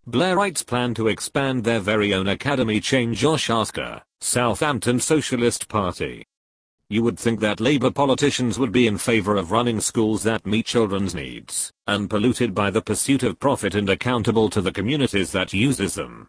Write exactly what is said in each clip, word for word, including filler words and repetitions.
Blairites plan to expand their very own academy, chain Josh Asker, Southampton Socialist Party. You would think that Labour politicians would be in favour of running schools that meet children's needs, unpolluted by the pursuit of profit and accountable to the communities that uses them.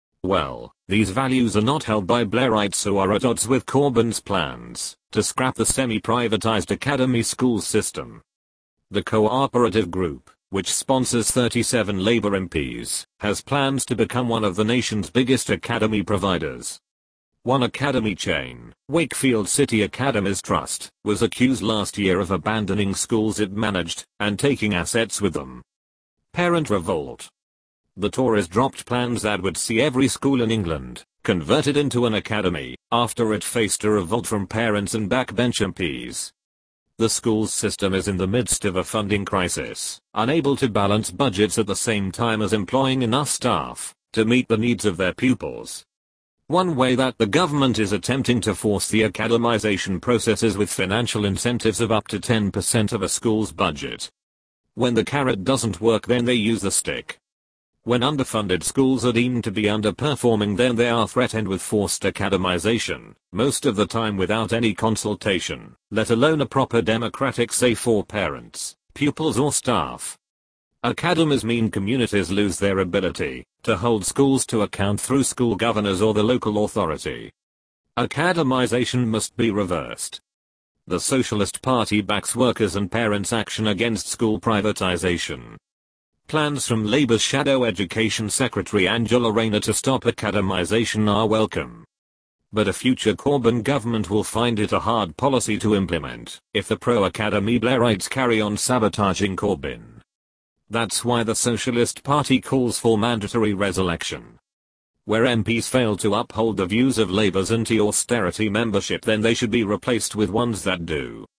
Well, these values are not held by Blairites, who are at odds with Corbyn's plans to scrap the semi-privatised academy school system. The cooperative group, which sponsors thirty-seven Labour M Ps, has plans to become one of the nation's biggest academy providers. One academy chain, Wakefield City Academies Trust, was accused last year of abandoning schools it managed and taking assets with them. Parent revolt. The Tories dropped plans that would see every school in England converted into an academy after it faced a revolt from parents and backbench M Ps. The schools system is in the midst of a funding crisis, unable to balance budgets at the same time as employing enough staff to meet the needs of their pupils. One way that the government is attempting to force the academization process is with financial incentives of up to ten percent of a school's budget. When the carrot doesn't work, then they use the stick. When underfunded schools are deemed to be underperforming, then they are threatened with forced academization, most of the time without any consultation, let alone a proper democratic say for parents, pupils or staff. Academies mean communities lose their ability to hold schools to account through school governors or the local authority. Academization must be reversed. The Socialist Party backs workers' and parents' action against school privatization. Plans from Labour's Shadow Education Secretary Angela Rayner to stop academization are welcome. But a future Corbyn government will find it a hard policy to implement if the pro-academy Blairites carry on sabotaging Corbyn. That's why the Socialist Party calls for mandatory resurrection. Where M Ps fail to uphold the views of Labour's anti-austerity membership, then they should be replaced with ones that do.